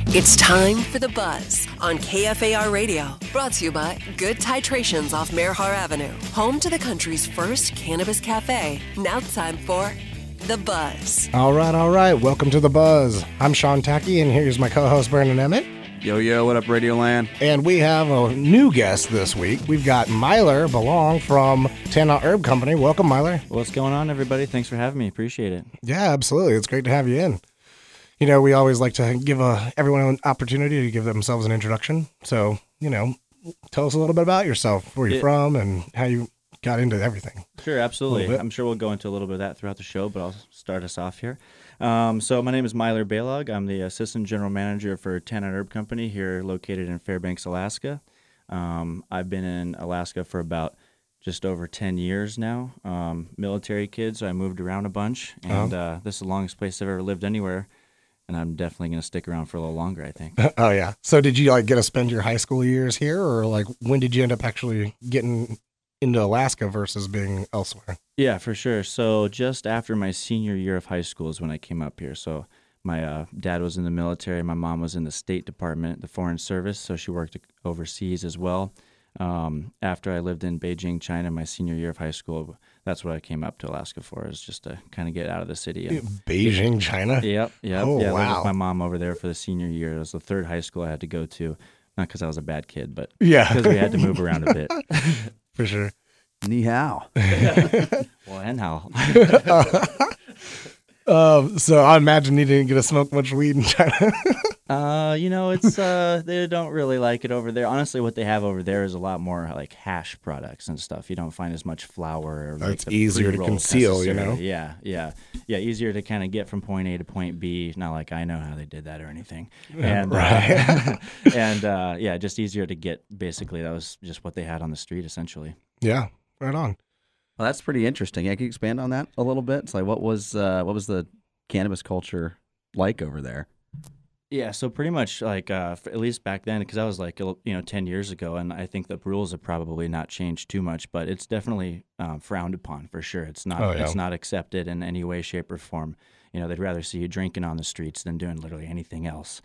It's time for The Buzz on KFAR Radio. Brought to you by Good Titrations off Merhar Avenue. Home to the country's first cannabis cafe. Now time for The Buzz. All right. Welcome to The Buzz. I'm Sean Tackey, and here's my co-host, Brandon Emmett. Yo, what up, Radio Land? And we have a new guest this week. We've got Myler Belong from Tana Herb Company. Welcome, Myler. What's going on, everybody? Thanks for having me. Appreciate it. Yeah, absolutely. It's great to have you in. You know, we always like to give everyone an opportunity to give themselves an introduction. So, tell us a little bit about yourself, where you're from, and how you got into everything. Sure, absolutely. I'm sure we'll go into a little bit of that throughout the show, but I'll start us off here. So my name is Myler Belong. I'm the Assistant General Manager for Tana Herb Company here located in Fairbanks, Alaska. I've been in Alaska for about just over 10 years now. Military kid, so I moved around a bunch, and this is the longest place I've ever lived anywhere. And I'm definitely going to stick around for a little longer, I think. Oh, yeah. So did you get to spend your high school years here, or when did you end up actually getting into Alaska versus being elsewhere? Yeah, for sure. So just after my senior year of high school is when I came up here. So my dad was in the military. My mom was in the State Department, the Foreign Service. So she worked overseas as well. After I lived in Beijing, China, my senior year of high school, that's what I came up to Alaska for, is just to kind of get out of the city. Beijing, China? Yep. Oh, yeah, wow. I lived with my mom over there for the senior year. It was the third high school I had to go to, not because I was a bad kid, but because we had to move around a bit. For sure. Ni hao. Well, and how? So I imagine you didn't get to smoke much weed in China. It's they don't really like it over there. Honestly, what they have over there is a lot more like hash products and stuff. You don't find as much flour. Or it's easier to conceal, Yeah. Easier to kind of get from point A to point B. Not like I know how they did that or anything. And right. Just easier to get. Basically, that was just what they had on the street, essentially. Yeah, right on. Well, that's pretty interesting. Can you expand on that a little bit? It's like, what was the cannabis culture like over there? Yeah, so pretty much at least back then, because I was 10 years ago, and I think the rules have probably not changed too much, but it's definitely frowned upon for sure. It's not It's not accepted in any way, shape, or form. They'd rather see you drinking on the streets than doing literally anything else.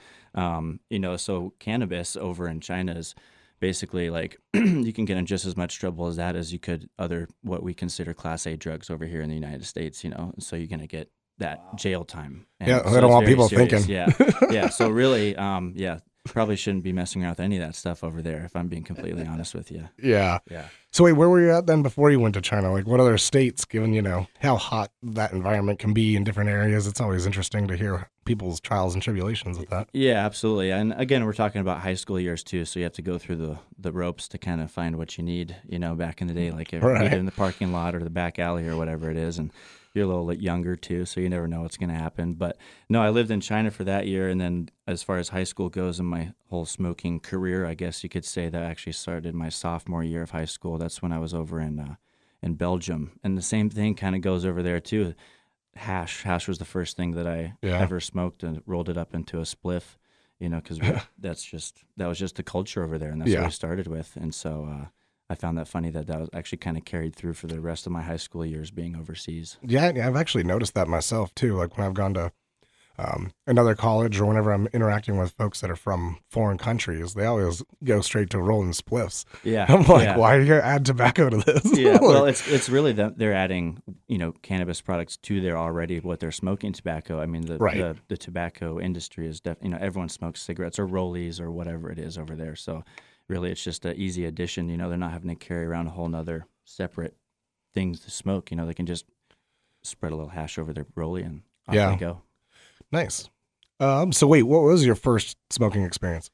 So cannabis over in China is basically you can get in just as much trouble as that as you could other what we consider Class A drugs over here in the United States. So you're gonna get that jail time. And yeah, so I don't want people serious. thinking. Yeah. So really, probably shouldn't be messing around with any of that stuff over there, if I'm being completely honest with you. Yeah. Yeah. So wait, where were you at then before you went to China? What other states, given, how hot that environment can be in different areas? It's always interesting to hear people's trials and tribulations with that. Yeah, absolutely. And again, we're talking about high school years too, so you have to go through the ropes to kind of find what you need, back in the day, like either in the parking lot or the back alley or whatever it is. And you're a little bit younger too, so you never know what's going to happen. But no, I lived in China for that year, and then as far as high school goes and my whole smoking career, I guess you could say that actually started my sophomore year of high school. That's when I was over in Belgium, and the same thing kind of goes over there too. Hash was the first thing that I ever smoked, and rolled it up into a spliff, because that was just the culture over there, and that's what I started with, and so. I found that funny that was actually kind of carried through for the rest of my high school years being overseas. Yeah, I've actually noticed that myself too. When I've gone to another college or whenever I'm interacting with folks that are from foreign countries, they always go straight to rolling spliffs. Yeah, I'm like, why are you going to add tobacco to this? Yeah, well, it's really that they're adding cannabis products to their already what they're smoking tobacco. I mean the tobacco industry is everyone smokes cigarettes or rollies or whatever it is over there. So. Really, it's just an easy addition. They're not having to carry around a whole nother separate things to smoke. They can just spread a little hash over their rollie and off they go. Nice. So wait, what was your first smoking experience?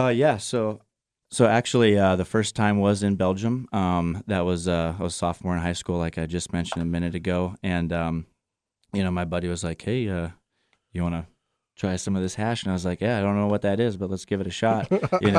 So actually, the first time was in Belgium. That was I was sophomore in high school, like I just mentioned a minute ago, and my buddy was like, "Hey, you want to try some of this hash?" And I was like, yeah, I don't know what that is, but let's give it a shot, And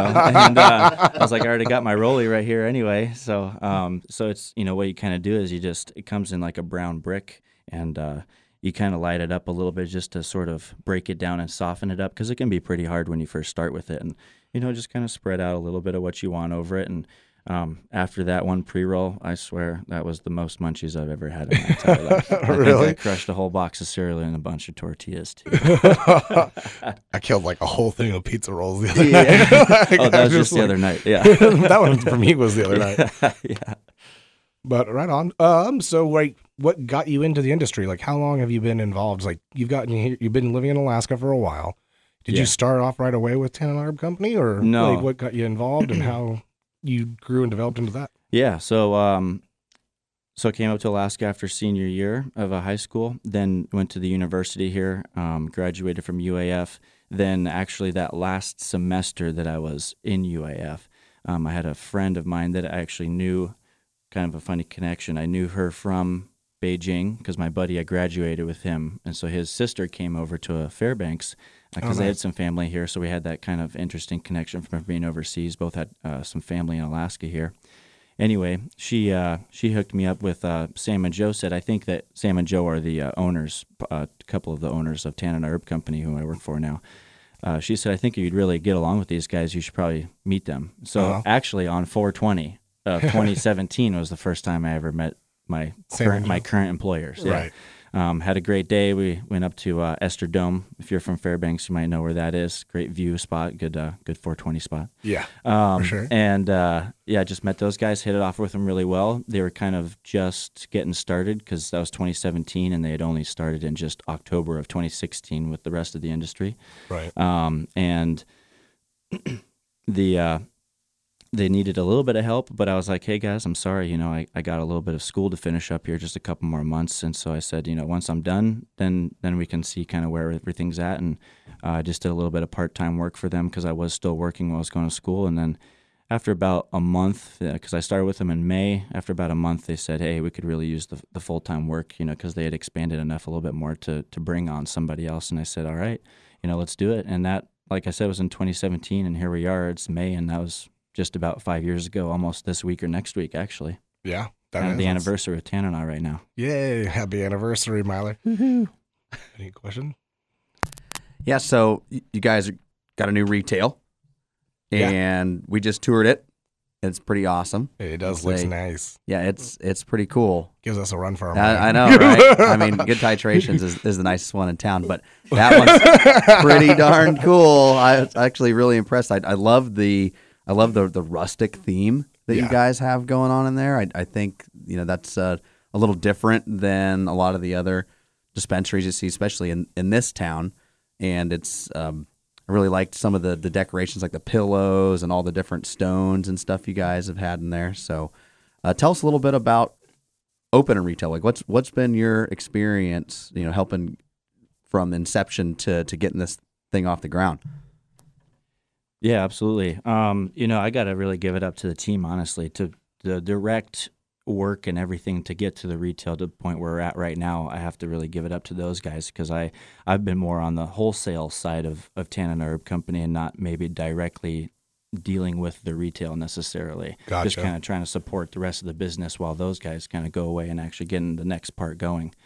I was like, I already got my rollie right here anyway. So it's, what you kind of do is it comes in like a brown brick, and you kind of light it up a little bit just to sort of break it down and soften it up, because it can be pretty hard when you first start with it. And, just kind of spread out a little bit of what you want over it. And After that one pre-roll, I swear that was the most munchies I've ever had in my entire life. Really? I crushed a whole box of cereal and a bunch of tortillas too. I killed like a whole thing of pizza rolls the other night. Oh, that was just the other night. Yeah. That one for me was the other night. Yeah. But right on. So like, what got you into the industry? Like, how long have you been involved? Like, you've been living in Alaska for a while. Did you start off right away with Tannin Herb Company, or no? Like, what got you involved and how you grew and developed into that? Yeah. So I came up to Alaska after senior year of high school, then went to the university here, graduated from UAF. Then actually that last semester that I was in UAF, I had a friend of mine that I actually knew, kind of a funny connection. I knew her from Beijing because my buddy, I graduated with him. And so his sister came over to Fairbanks because they had some family here. So we had that kind of interesting connection from being overseas. Both had some family in Alaska here. Anyway, she hooked me up with Sam and Joe. Said, I think that Sam and Joe are the owners, a couple of the owners of Tannin Herb Company, who I work for now. She said, I think you'd really get along with these guys. You should probably meet them. So actually on 4/20 of 2017 was the first time I ever met my current employers. Yeah. Right. Had a great day. We went up to Esther Dome. If you're from Fairbanks, you might know where that is. Great view spot. Good 420 spot. Yeah, for sure. And just met those guys. Hit it off with them really well. They were kind of just getting started because that was 2017, and they had only started in just October of 2016 with the rest of the industry. Right. And they needed a little bit of help, but I was like, hey guys, I'm sorry, I got a little bit of school to finish up here, just a couple more months. And so I said, once I'm done, then we can see kind of where everything's at. And I just did a little bit of part-time work for them because I was still working while I was going to school. And then after about a month, because I started with them in May, after about a month, they said, hey, we could really use the full-time work, because they had expanded enough a little bit more to bring on somebody else. And I said, all right, let's do it. And that, like I said, was in 2017, and here we are. It's May, and that was just about 5 years ago, almost this week or next week, actually. Yeah. Kind of the anniversary of Tannin right now. Yay. Happy anniversary, Myler. Woohoo. Any question? Yeah, so you guys got a new retail, and we just toured it. It's pretty awesome. It does look nice. Yeah, it's pretty cool. Gives us a run for our money. I know, right? I mean, Good Titrations is the nicest one in town, but that one's pretty darn cool. I was actually really impressed. I love the rustic theme that you guys have going on in there. I think that's a little different than a lot of the other dispensaries you see, especially in this town. And it's I really liked some of the decorations, like the pillows and all the different stones and stuff you guys have had in there. So tell us a little bit about opening retail. Like what's been your experience, helping from inception to getting this thing off the ground? Yeah, absolutely. I got to really give it up to the team, honestly, to the direct work and everything to get to the retail to the point where we're at right now. I have to really give it up to those guys because I've been more on the wholesale side of Tannin Herb Company and not maybe directly dealing with the retail necessarily. Gotcha. Just kind of trying to support the rest of the business while those guys kind of go away and actually getting the next part going.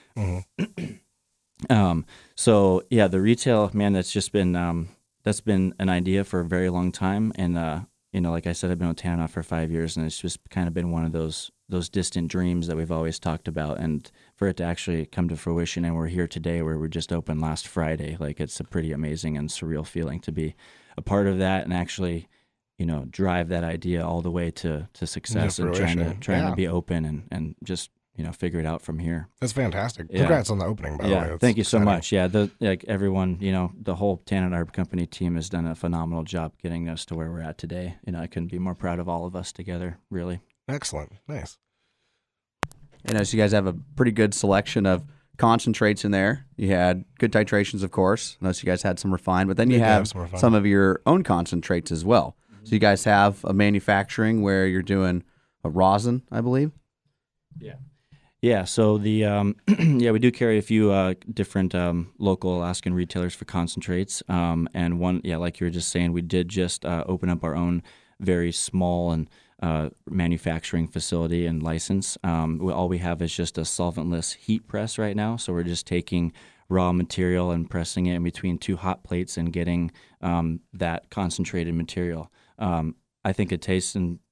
Mm-hmm. So yeah, the retail, man, that's been an idea for a very long time. And, like I said, I've been with Tannin for 5 years, and it's just kind of been one of those distant dreams that we've always talked about. And for it to actually come to fruition, and we're here today where we just opened last Friday, like it's a pretty amazing and surreal feeling to be a part of that and actually, drive that idea all the way to success and trying to be open and just, figure it out from here. That's fantastic. Yeah. Congrats on the opening, by the way. Thank you so much. Yeah, everyone, the whole Tannin Herb Company team has done a phenomenal job getting us to where we're at today. I couldn't be more proud of all of us together, really. Excellent. Nice. So you guys have a pretty good selection of concentrates in there. You had Good Titrations, of course. I noticed you guys had some refined, but then you have some of your own concentrates as well. Mm-hmm. So you guys have a manufacturing where you're doing a rosin, I believe? Yeah. Yeah, so the we do carry a few different local Alaskan retailers for concentrates, and one, like you were just saying, we did just open up our own very small and manufacturing facility and license. All we have is just a solventless heat press right now, so we're just taking raw material and pressing it in between two hot plates and getting that concentrated material. I think it tastes and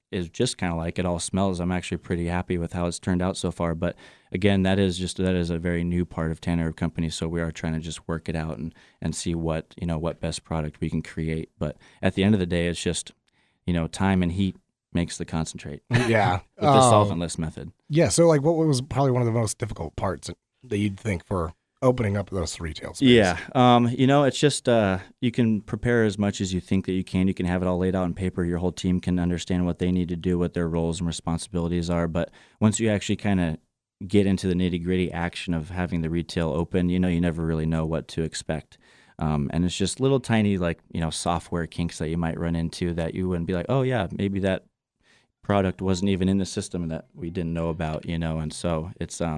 is just kind of like it all smells. I'm actually pretty happy with how it's turned out so far. But again, that is a very new part of Tanner Herb Company. So we are trying to just work it out and see what best product we can create. But at the end of the day, it's just, time and heat makes the concentrate. Yeah. With the solventless method. Yeah. So like what was probably one of the most difficult parts that you'd think for opening up those retail spaces? Yeah. It's just you can prepare as much as you think that you can. You can have it all laid out on paper. Your whole team can understand what they need to do, what their roles and responsibilities are. But once you actually kind of get into the nitty-gritty action of having the retail open, you never really know what to expect. And it's just little tiny software kinks that you might run into that you wouldn't be like, oh yeah, maybe that product wasn't even in the system that we didn't know about, and so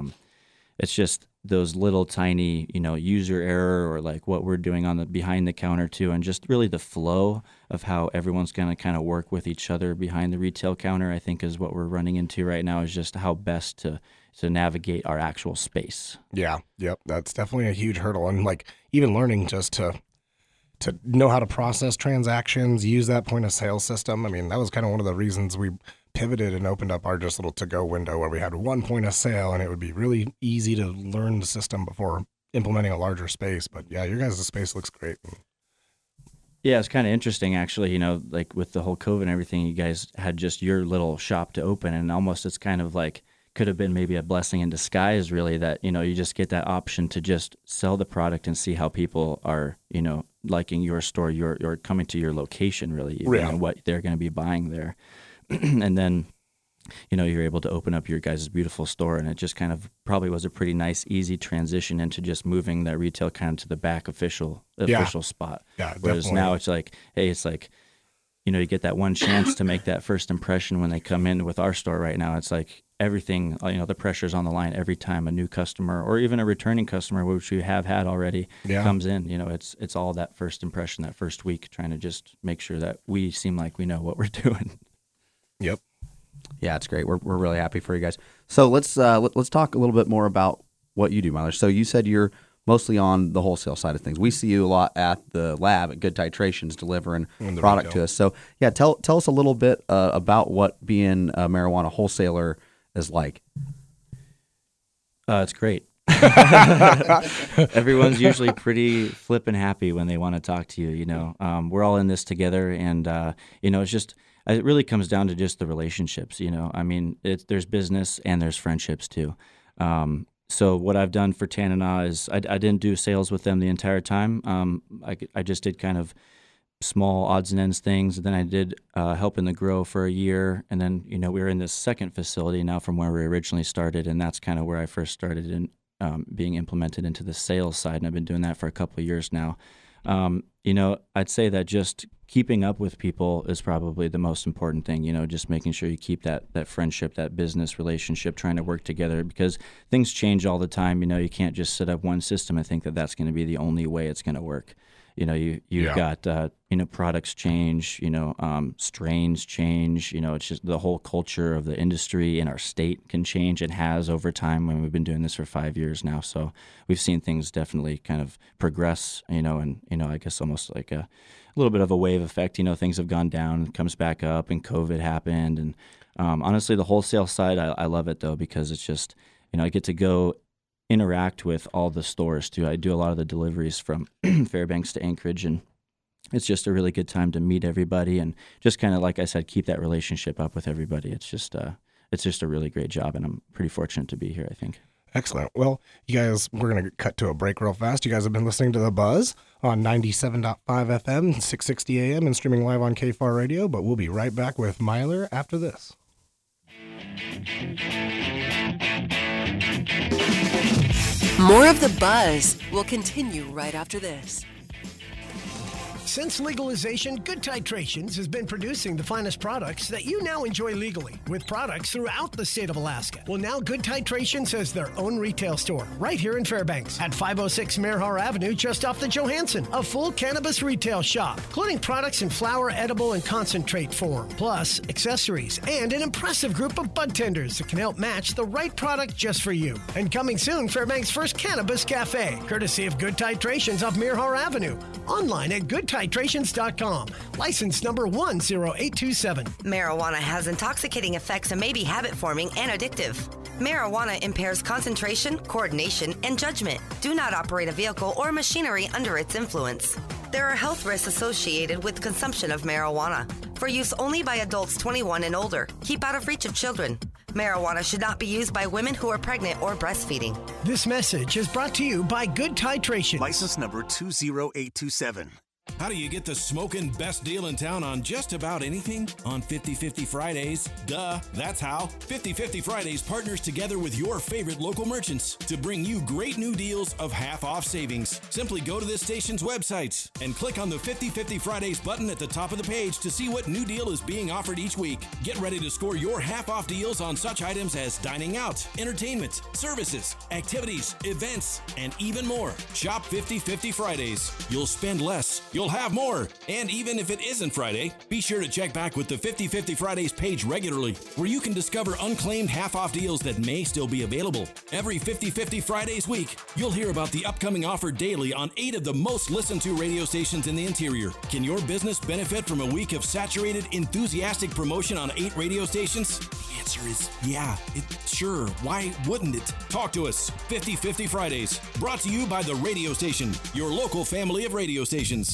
it's just those little tiny, user error or like what we're doing on the behind the counter too, and just really the flow of how everyone's going to kind of work with each other behind the retail counter, I think is what we're running into right now, is just how best to navigate our actual space. Yeah. Yep. That's definitely a huge hurdle. And like even learning just to know how to process transactions, use that point of sale system. I mean, that was kind of one of the reasons we pivoted and opened up our just little to-go window where we had one point of sale, and it would be really easy to learn the system before implementing a larger space. But yeah, your guys' space looks great. Yeah, it's kind of interesting actually, like with the whole COVID and everything, you guys had just your little shop to open, and almost it's kind of like could have been maybe a blessing in disguise really that, you just get that option to just sell the product and see how people are, liking your store, you're coming to your location really, and what they're going to be buying there. And then, you're able to open up your guys' beautiful store, and it just kind of probably was a pretty nice, easy transition into just moving that retail kind of to the back official spot. Yeah, whereas definitely. now it's like, hey, it's like, you get that one chance to make that first impression when they come in with our store right now. It's like everything, the pressure's on the line every time a new customer or even a returning customer, which we have had already, comes in. It's all that first impression, that first week, trying to just make sure that we seem like we know what we're doing. Yep. Yeah, it's great. We're really happy for you guys. So let's talk a little bit more about what you do, Myler. So you said you're mostly on the wholesale side of things. We see you a lot at the lab at Good Titrations delivering product retail to us. So yeah, tell us a little bit about what being a marijuana wholesaler is like. It's great. Everyone's usually pretty flippin' happy when they want to talk to you. We're all in this together, and it's just. It really comes down to just the relationships, I mean, there's business and there's friendships too. So what I've done for Tanana is I didn't do sales with them the entire time. I just did kind of small odds and ends things. And then I did help in the grow for a year. And then, we were in this second facility now from where we originally started. And that's kind of where I first started in being implemented into the sales side. And I've been doing that for a couple of years now. I'd say that just keeping up with people is probably the most important thing, just making sure you keep that friendship, that business relationship, trying to work together, because things change all the time. You can't just set up one system and think that that's going to be the only way it's going to work. You've got, products change, strains change, it's just the whole culture of the industry in our state can change and has over time when we've been doing this for 5 years now. So we've seen things definitely kind of progress, and, I guess almost like a little bit of a wave effect, things have gone down, comes back up, and COVID happened. And honestly, the wholesale side, I love it though, because it's just, I get to go interact with all the stores too. I do a lot of the deliveries from Fairbanks to Anchorage, and it's just a really good time to meet everybody and just kind of, like I said, keep that relationship up with everybody. It's just a really great job, and I'm pretty fortunate to be here, I think. Excellent. Well, you guys, we're going to cut to a break real fast. You guys have been listening to The Buzz on 97.5 FM, 660 AM, and streaming live on KFAR Radio, but we'll be right back with Myler after this. More of The Buzz will continue right after this. Since legalization, Good Titrations has been producing the finest products that you now enjoy legally, with products throughout the state of Alaska. Well, now Good Titrations has their own retail store right here in Fairbanks at 506 Merhar Avenue, just off the Johansson. A full cannabis retail shop, including products in flower, edible, and concentrate form, plus accessories, and an impressive group of bud tenders that can help match the right product just for you. And coming soon, Fairbanks' first cannabis cafe, courtesy of Good Titrations off Merhar Avenue. Online at goodtitrations.com. goodtitrations.com. License number 10827. Marijuana has intoxicating effects and may be habit-forming and addictive. Marijuana impairs concentration, coordination, and judgment. Do not operate a vehicle or machinery under its influence. There are health risks associated with consumption of marijuana. For use only by adults 21 and older. Keep out of reach of children. Marijuana should not be used by women who are pregnant or breastfeeding. This message is brought to you by Good Titration. License number 20827. How do you get the smoking best deal in town on just about anything? On 50/50 Fridays. Duh, that's how. 50/50 Fridays partners together with your favorite local merchants to bring you great new deals of half-off savings. Simply go to this station's websites and click on the 50/50 Fridays button at the top of the page to see what new deal is being offered each week. Get ready to score your half-off deals on such items as dining out, entertainment, services, activities, events, and even more. Shop 50/50 Fridays. You'll spend less. You'll have more. And even if it isn't Friday, be sure to check back with the 50/50 Fridays page regularly, where you can discover unclaimed half-off deals that may still be available. Every 50/50 Fridays week, you'll hear about the upcoming offer daily on 8 of the most listened to radio stations in the interior. Can your business benefit from a week of saturated, enthusiastic promotion on 8 radio stations? The answer is yeah. Sure. Why wouldn't it? Talk to us. 50/50 Fridays. Brought to you by the radio station, your local family of radio stations.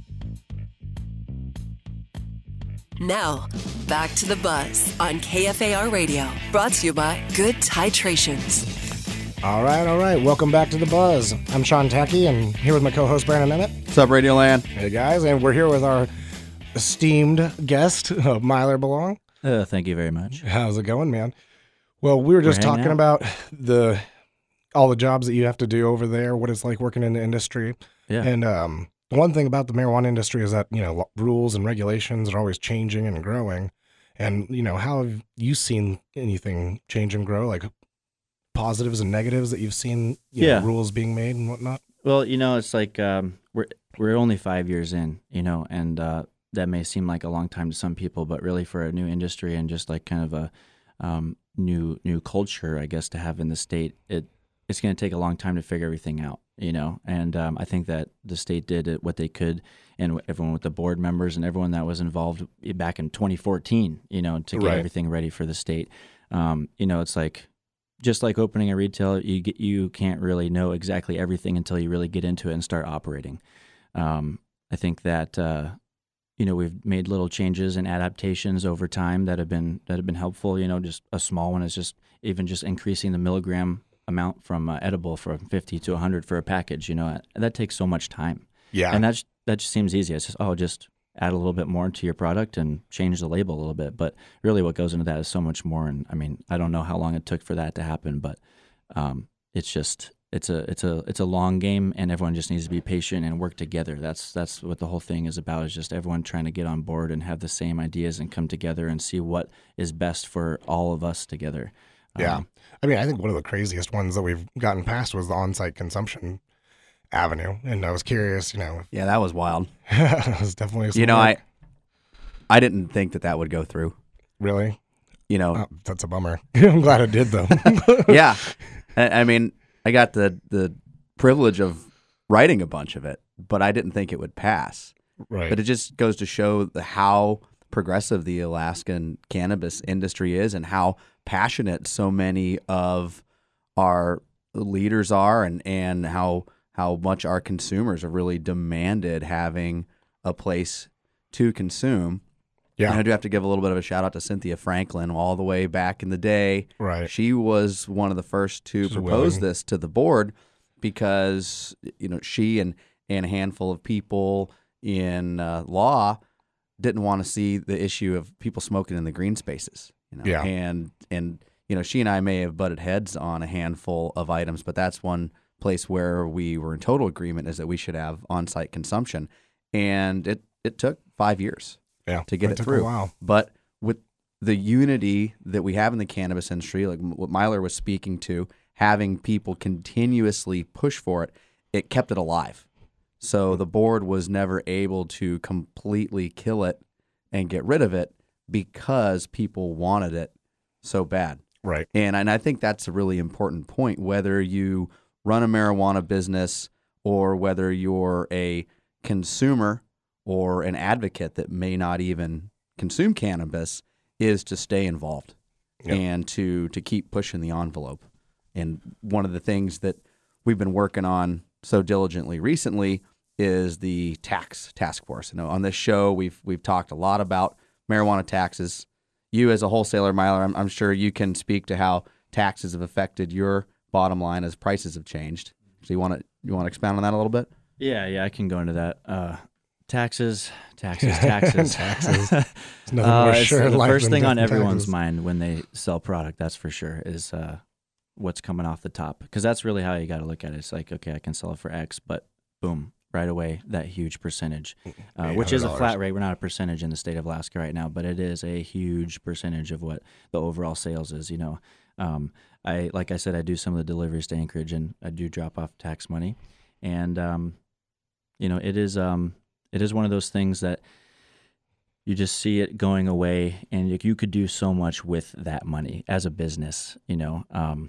Now, back to the Buzz on KFAR Radio. Brought to you by Good Titrations. All right. Welcome back to the Buzz. I'm Sean Tackey, and here with my co-host Brandon Emmett. What's up, Radio Land? Hey guys, and we're here with our esteemed guest, Myler Belong. Thank you very much. How's it going, man? Well, we were just talking about all the jobs that you have to do over there, what it's like working in the industry. Yeah. And one thing about the marijuana industry is that, rules and regulations are always changing and growing. And, how have you seen anything change and grow, like positives and negatives that you've seen, rules being made and whatnot? Well, it's like we're only 5 years in, and that may seem like a long time to some people, but really for a new industry and just like kind of a new culture, I guess, to have in the state, it's going to take a long time to figure everything out, and I think that the state did what they could, and everyone with the board members and everyone that was involved back in 2014, to get everything ready for the state. It's like, just like opening a retail, you can't really know exactly everything until you really get into it and start operating. I think that we've made little changes and adaptations over time that have been helpful. Just a small one is just increasing the milligram amount from edible from 50 to 100 for a package. That takes so much time. Yeah, and that just seems easy. It's just add a little bit more into your product and change the label a little bit. But really, what goes into that is so much more. And I mean, I don't know how long it took for that to happen, but it's a long game, and everyone just needs to be patient and work together. That's what the whole thing is about, is just everyone trying to get on board and have the same ideas and come together and see what is best for all of us together. Yeah. I mean, I think one of the craziest ones that we've gotten past was the on-site consumption avenue. And I was curious, Yeah, that was wild. It was definitely I didn't think that would go through. Really? That's a bummer. I'm glad it did, though. Yeah. I mean, I got the privilege of writing a bunch of it, but I didn't think it would pass. Right. But it just goes to show how progressive the Alaskan cannabis industry is and how passionate so many of our leaders are, and how much our consumers have really demanded having a place to consume. Yeah. And I do have to give a little bit of a shout out to Cynthia Franklin all the way back in the day. Right. She was one of the first to propose this to the board because, she and a handful of people in law didn't want to see the issue of people smoking in the green spaces. Yeah. And she and I may have butted heads on a handful of items, but that's one place where we were in total agreement, is that we should have on-site consumption. And it took 5 years to get it through. A while. But with the unity that we have in the cannabis industry, like what Myler was speaking to, having people continuously push for it, it kept it alive. So the board was never able to completely kill it and get rid of it because people wanted it so bad. Right. And I think that's a really important point, whether you run a marijuana business or whether you're a consumer or an advocate that may not even consume cannabis is to stay involved and to keep pushing the envelope. And one of the things that we've been working on so diligently recently is the tax task force. You know, on this show, we've talked a lot about marijuana taxes. You as a wholesaler, Myler, I'm sure you can speak to how taxes have affected your bottom line as prices have changed. So you want to expound on that a little bit? Yeah, I can go into that. Taxes. Taxes. It's the first thing on everyone's mind when they sell product, that's for sure, is what's coming off the top. Because that's really how you got to look at it. It's like, okay, I can sell it for X, but boom, right away, that huge percentage, which is a flat rate. We're not a percentage in the state of Alaska right now, but it is a huge percentage of what the overall sales is, you know. Like I said, I do some of the deliveries to Anchorage, and I do drop off tax money. And, you know, it is one of those things that you just see it going away, and you could do so much with that money as a business, you know.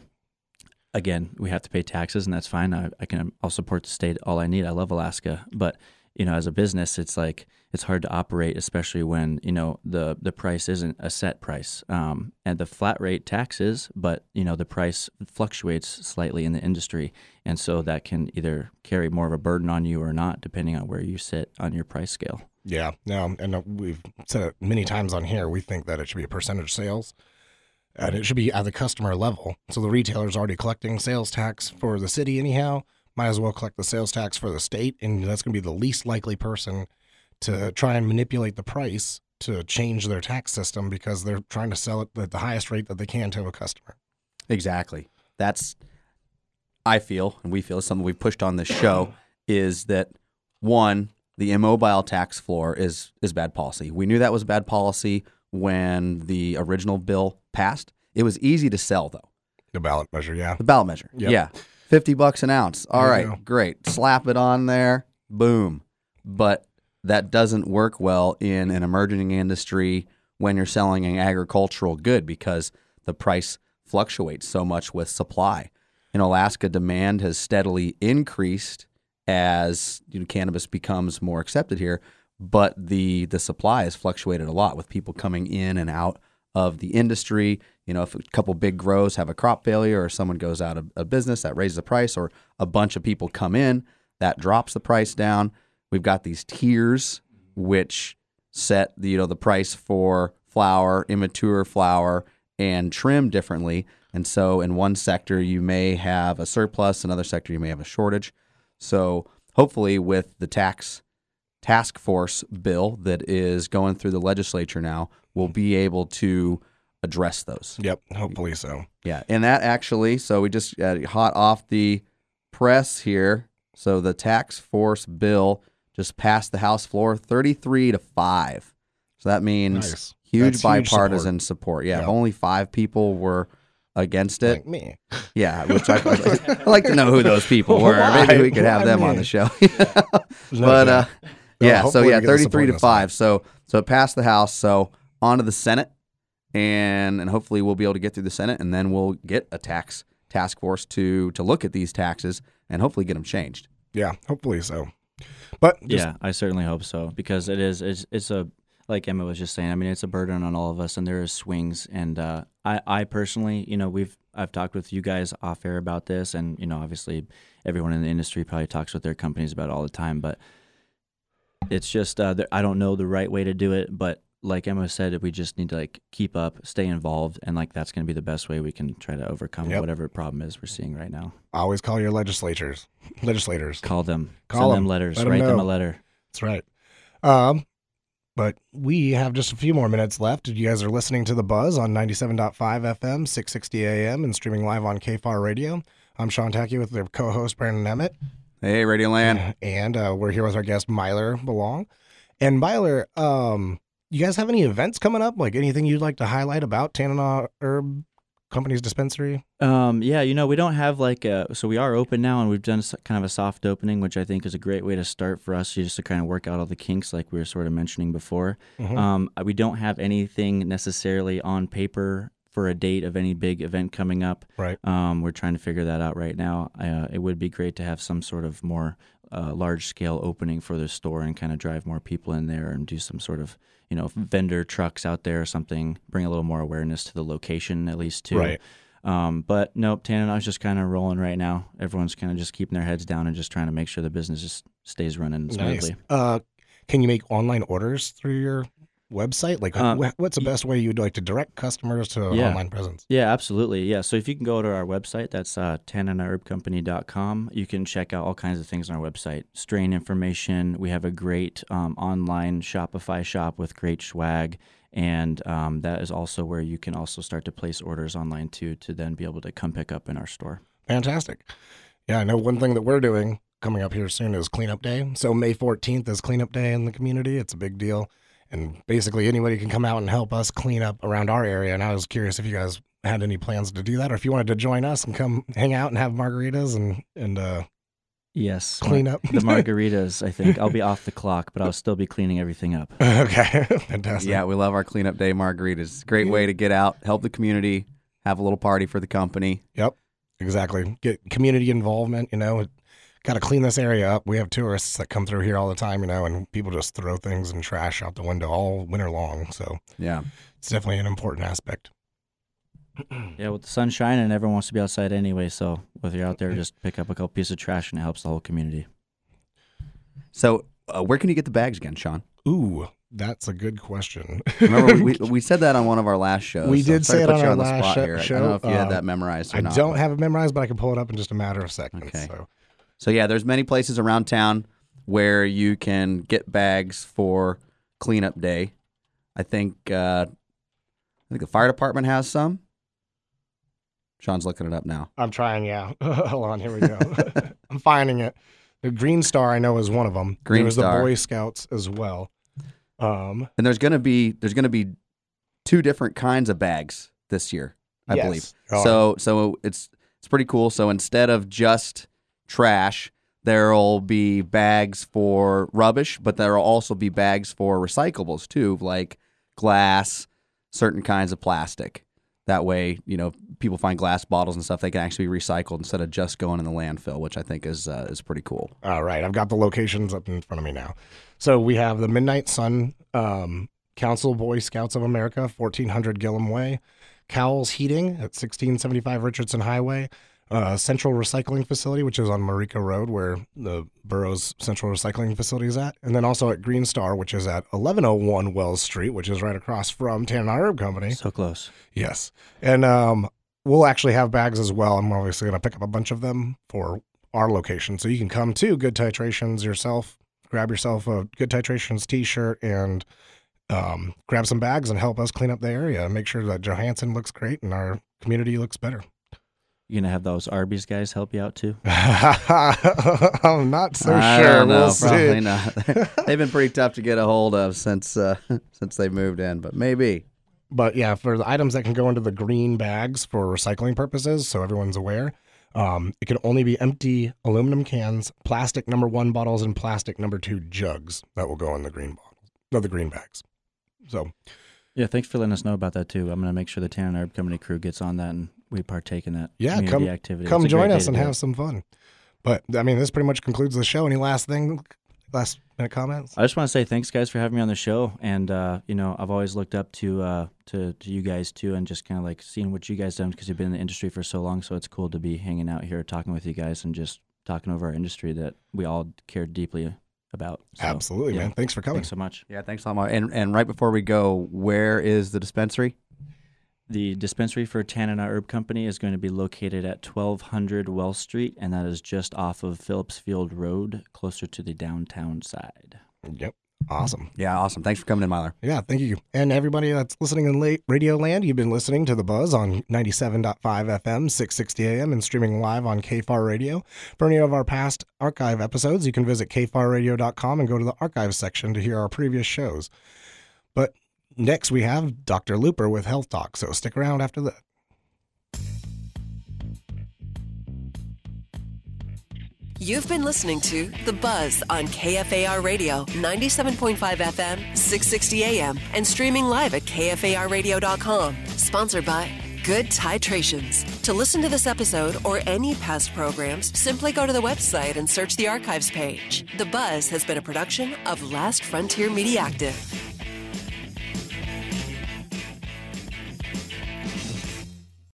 Again, we have to pay taxes, and that's fine. I'll support the state all I need. I love Alaska, but you know, as a business, it's like it's hard to operate, especially when you know the price isn't a set price, and the flat rate taxes, but you know the price fluctuates slightly in the industry, and so that can either carry more of a burden on you or not, depending on where you sit on your price scale. Yeah, no, and we've said it many times on here. We think that it should be a percentage sales. And it should be at the customer level. So the retailer's already collecting sales tax for the city anyhow. Might as well collect the sales tax for the state. And that's going to be the least likely person to try and manipulate the price to change their tax system because they're trying to sell it at the highest rate that they can to a customer. Exactly. That's, I feel, and we feel, something we've pushed on this show, is that, one, the immobile tax floor is bad policy. We knew that was bad policy when the original bill passed. It was easy to sell, though. The ballot measure, yeah. The ballot measure, yeah. $50 an ounce. All right, great. Slap it on there, boom. But that doesn't work well in an emerging industry when you're selling an agricultural good because the price fluctuates so much with supply. In Alaska, demand has steadily increased as cannabis becomes more accepted here, but the supply has fluctuated a lot with people coming in and out of the industry. You know, if a couple big grows have a crop failure or someone goes out of business, that raises the price, or a bunch of people come in, that drops the price down. We've got these tiers which set the price for flower, immature flower, and trim differently. And so in one sector you may have a surplus, another sector you may have a shortage. So hopefully with the tax task force bill that is going through the legislature now, we'll be able to address those. Yep, hopefully so. Yeah, and that actually, so we just got hot off the press here. So the tax force bill just passed the House floor 33-5. So that means huge bipartisan support. Yeah, yep. Only 5 people were against it. Like me. Yeah, which I'd like to know who those people were. Maybe we could have them on the show. But yeah, so yeah, 33-5. So it passed the House. So on to the Senate, and hopefully we'll be able to get through the Senate, and then we'll get a tax task force to look at these taxes and hopefully get them changed. Yeah, hopefully so. But yeah, I certainly hope so, because it's a, like Emma was just saying, I mean, it's a burden on all of us, and there is swings. And I personally, I've talked with you guys off air about this, and obviously everyone in the industry probably talks with their companies about it all the time, but it's just I don't know the right way to do it. But like Emma said, we just need to keep up, stay involved, and that's going to be the best way we can try to overcome whatever problem is we're seeing right now. Always call your legislators. Call them. Send them letters. Write them a letter. That's right. But we have just a few more minutes left. You guys are listening to The Buzz on 97.5 FM, 660 AM, and streaming live on KFAR Radio. I'm Sean Tackey with their co-host, Brandon Emmett. Hey, Radio Land. And we're here with our guest, Myler Belong. And Myler, you guys have any events coming up? Like anything you'd like to highlight about Tanana Herb Company's dispensary? Yeah, we don't have so we are open now, and we've done kind of a soft opening, which I think is a great way to start for us, just to kind of work out all the kinks like we were sort of mentioning before. Mm-hmm. We don't have anything necessarily on paper for a date of any big event coming up. Right. We're trying to figure that out right now. It would be great to have some sort of more large scale opening for the store and kind of drive more people in there and do some sort of, vendor trucks out there or something, bring a little more awareness to the location at least too. Right. But nope, Tanana's just kind of rolling right now. Everyone's kind of just keeping their heads down and just trying to make sure the business just stays running smoothly. Nice. Can you make online orders through your website? Like, what's the best way you'd like to direct customers to an online presence? Yeah, absolutely. Yeah. So if you can go to our website, that's TananaHerbCompany.com. You can check out all kinds of things on our website. Strain information. We have a great online Shopify shop with great swag. And that is also where you can also start to place orders online too, to then be able to come pick up in our store. Fantastic. Yeah, I know one thing that we're doing coming up here soon is Cleanup Day. So May 14th is Cleanup Day in the community. It's a big deal. And basically anybody can come out and help us clean up around our area. And I was curious if you guys had any plans to do that, or if you wanted to join us and come hang out and have margaritas and yes, clean up. The margaritas, I think. I'll be off the clock, but I'll still be cleaning everything up. Okay, fantastic. Yeah, we love our Cleanup Day margaritas. Great way to get out, help the community, have a little party for the company. Yep, exactly. Get community involvement, Got to clean this area up. We have tourists that come through here all the time, and people just throw things and trash out the window all winter long. So yeah, it's definitely an important aspect. Yeah, with the sun shining, everyone wants to be outside anyway. So whether you're out there, just pick up a couple pieces of trash and it helps the whole community. So where can you get the bags again, Sean? Ooh, that's a good question. Remember, we said that on one of our last shows. We did say it on our last show. I don't know if you had that memorized or not. I don't have it memorized, but I can pull it up in just a matter of seconds. Okay. So yeah, there's many places around town where you can get bags for Cleanup Day. I think the fire department has some. Sean's looking it up now. I'm trying, yeah. Hold on, here we go. I'm finding it. The Green Star, I know, is one of them. There's the Boy Scouts as well. And there's gonna be 2 different kinds of bags this year, I believe. So it's pretty cool. So instead of just trash, there'll be bags for rubbish, but there'll also be bags for recyclables too, like glass, certain kinds of plastic. That way, people find glass bottles and stuff, they can actually be recycled instead of just going in the landfill, which I think is pretty cool. All right. I've got the locations up in front of me now. So we have the Midnight Sun Council Boy Scouts of America, 1400 Gillum Way, Cowles Heating at 1675 Richardson Highway, Central Recycling Facility, which is on Marica Road, where the borough's Central Recycling Facility is at. And then also at Green Star, which is at 1101 Wells Street, which is right across from Tanana Herb Company. So close. Yes. And we'll actually have bags as well. I'm obviously going to pick up a bunch of them for our location. So you can come to Good Titrations yourself, grab yourself a Good Titrations t-shirt, and grab some bags and help us clean up the area and make sure that Johansson looks great and our community looks better. You gonna have those Arby's guys help you out too? I'm not so sure. I don't know, we'll probably see. not. They've been pretty tough to get a hold of since they moved in, but maybe. But yeah, for the items that can go into the green bags for recycling purposes, so everyone's aware, it can only be empty aluminum cans, plastic #1 bottles, and plastic #2 jugs that will go in the green bottles, no, the green bags. So. Yeah, thanks for letting us know about that too. I'm going to make sure the Tanana Herb Company crew gets on that and we partake in that community activity. Come join us and have some fun. But I mean, this pretty much concludes the show. Any last minute comments? I just want to say thanks, guys, for having me on the show. And I've always looked up to you guys too, and just kind of like seeing what you guys done because you've been in the industry for so long. So it's cool to be hanging out here, talking with you guys, and just talking over our industry that we all care deeply about. So, absolutely, man. Thanks for coming. Thanks so much. Yeah, thanks a lot. And right before we go, where is the dispensary? The dispensary for Tanana Herb Company is going to be located at 1200 Wells Street, and that is just off of Phillips Field Road, closer to the downtown side. Yep. Awesome. Yeah, awesome. Thanks for coming in, Myler. Yeah, thank you. And everybody that's listening in Radio Land, you've been listening to The Buzz on 97.5 FM, 660 AM, and streaming live on KFAR Radio. For any of our past archive episodes, you can visit kfarradio.com and go to the archives section to hear our previous shows. But next we have Dr. Looper with Health Talk, so stick around after that. You've been listening to The Buzz on KFAR Radio, 97.5 FM, 660 AM, and streaming live at kfarradio.com. Sponsored by Good Titrations. To listen to this episode or any past programs, simply go to the website and search the archives page. The Buzz has been a production of Last Frontier Media Active.